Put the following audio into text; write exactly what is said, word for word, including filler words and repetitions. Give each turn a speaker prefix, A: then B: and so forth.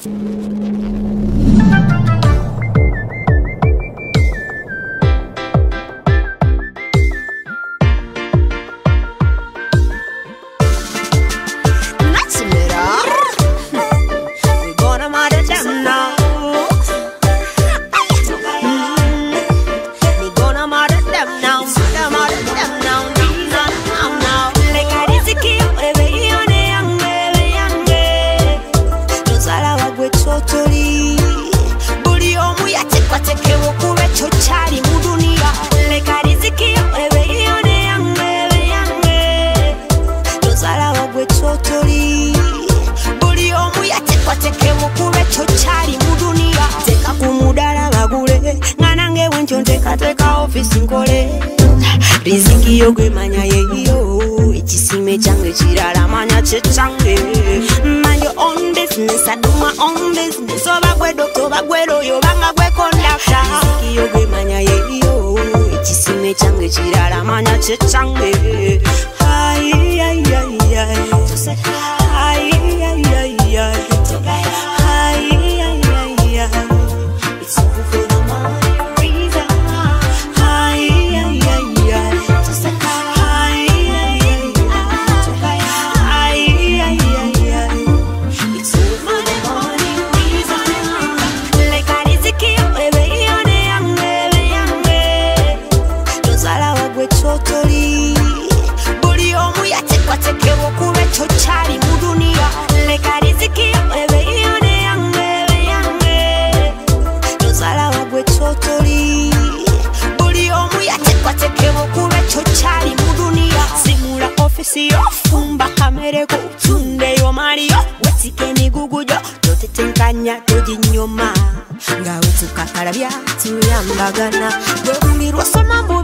A: Riziki yogwe manya yeyo Ichisime change chirara manya chechange Mind your own business, I do my own business So bagwe doctor, bagwe royo, banga gwe conductor Riziki yogwe manya yeyo Ichisime change chirara manya chechange Hai, hai, hai, hai Hai, hai, hai, hai Hai, hai, hai, hai It's all for the money reason Hai, hai, hai, hai Chari mudunia leka riziki ebe yone yange yange Tozala wagwe chotori Buli omu yatekwa tekebo kube chochari mudunia Simula ofisi yo fumba kamere ko tunde yo mario Wetike migugujo totetenkanya tojinyoma Nga wetu kakarabia tuyambagana Bwe buli rwasa mambo